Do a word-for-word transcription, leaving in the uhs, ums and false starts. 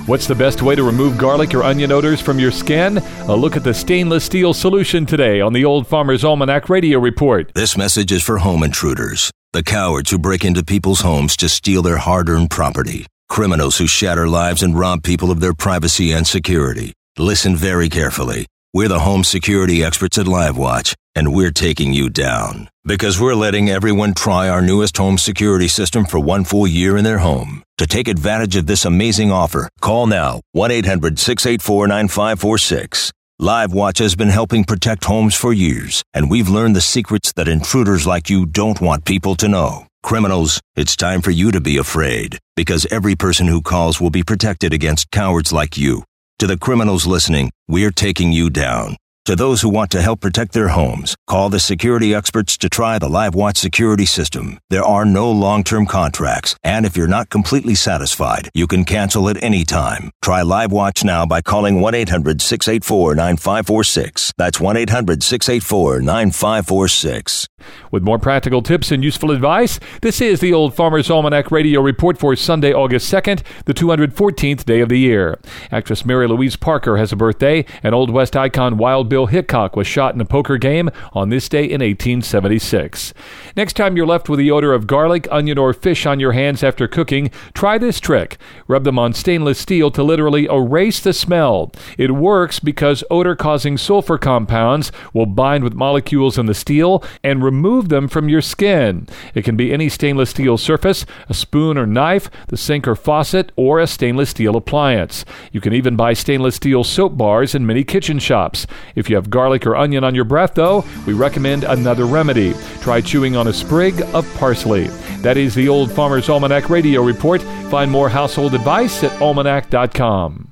What's the best way to remove garlic or onion odors from your skin? A look at the stainless steel solution today on the Old Farmer's Almanac Radio Report. This message is for home intruders, the cowards who break into people's homes to steal their hard-earned property, criminals who shatter lives and rob people of their privacy and security. Listen very carefully. We're the home security experts at LiveWatch, and we're taking you down. Because we're letting everyone try our newest home security system for one full year in their home. To take advantage of this amazing offer, call now, one eight hundred six eight four nine five four six. LiveWatch has been helping protect homes for years, and we've learned the secrets that intruders like you don't want people to know. Criminals, it's time for you to be afraid, because every person who calls will be protected against cowards like you. To the criminals listening, we're taking you down. To those who want to help protect their homes, call the security experts to try the LiveWatch security system. There are no long-term contracts, and if you're not completely satisfied, you can cancel at any time. Try LiveWatch now by calling one eight hundred six eight four nine five four six. That's one eight hundred six eight four nine five four six. With more practical tips and useful advice, this is the Old Farmer's Almanac Radio Report for Sunday, August second, the two hundred fourteenth day of the year. Actress Mary Louise Parker has a birthday, and Old West icon Wild Bill Hickok was shot in a poker game on this day in eighteen seventy-six. Next time you're left with the odor of garlic, onion, or fish on your hands after cooking, try this trick. Rub them on stainless steel to literally erase the smell. It works because odor-causing sulfur compounds will bind with molecules in the steel and remove them from your skin. It can be any stainless steel surface, a spoon or knife, the sink or faucet, or a stainless steel appliance. You can even buy stainless steel soap bars in many kitchen shops. If you have garlic or onion on your breath, though, we recommend another remedy. Try chewing on a sprig of parsley. That is the Old Farmer's Almanac Radio Report. Find more household advice at almanac dot com.